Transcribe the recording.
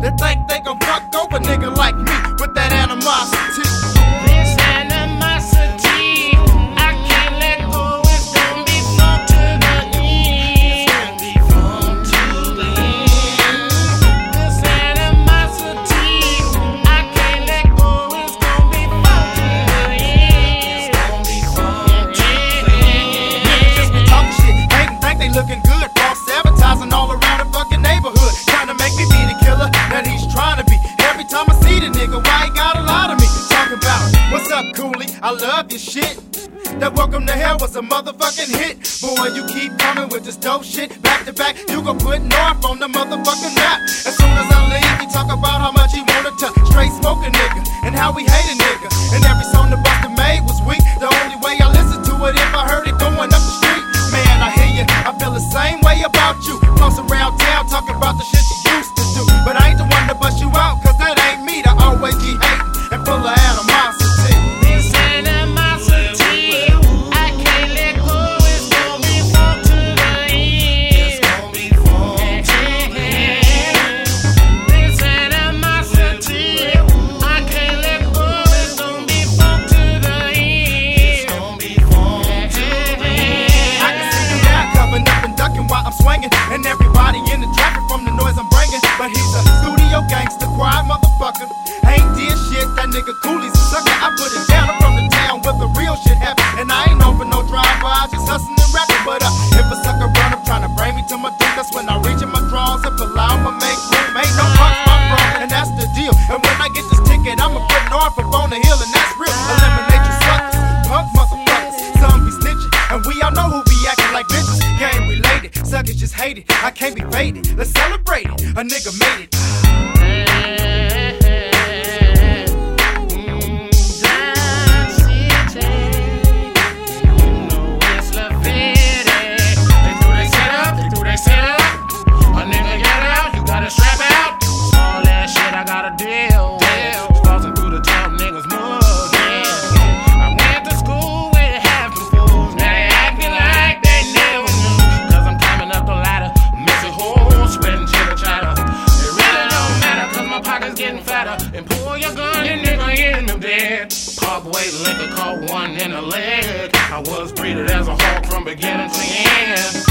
that think they gon' fuck over a nigga like me with that animosity. This animosity, I can't let go. It's gonna be fun to the end. It's gonna be fun to the end. This animosity, I can't let go. It's gonna be fun to the end. It's gonna be fun to the end. Niggas just be talking shit, hating, think they looking good, false advertising all around the fucking neighborhood, trying to make me be the killer that he's trying to be. Every time I see the nigga, why he got a lot of me? Talking about, what's up, Cooley? I love your shit. That Welcome to Hell was a motherfucking hit. Boy, you keep coming with this dope shit. Back to back, you gon' put North on the motherfucking map. As soon as I leave, he talk about how much he wanted to straight smoke a nigga and how he hate a nigga. And every song the Busta made was weak. The only way I listen to it if I heard it going up the street. Man, I hear you, I feel the same way about you. Close around town talking about the shit you used to do. But I ain't the one to bust you out, cause that ain't me to always be hating and full of animosity. This animosity, I can't let go. It's gonna be fun to the end. It's gonna be fun to the end. This animosity, I can't let go. It's gonna be fun to the end. It's gonna be fun to the end. I can see you now covering up and ducking while I'm swinging, and everybody in the traffic from the noise I'm bringing. But he's a studio gangster, quiet motherfucker. Ain't did shit, that nigga Cooley's a sucker. I put it down, I'm from the town where the real shit happen. And I ain't known for no drive-by, just hustling and rapping. But if a sucker run up trying to bring me to my doom, that's when I reach in my drawers and pull out my make room. Ain't no punch my bro, and that's the deal. And when I get this ticket, I'ma put North up on the hill, and that's real. Eliminate you suckers, punk motherfuckers. Some be snitching, and we all know who be acting like bitches. Gang related, suckers just hate it. I can't be faded, let's celebrate it. A nigga made it. And pull your gun and nigga in the dead. Pop weight liquor caught one in the leg. I was breeded as a hawk from beginning to end.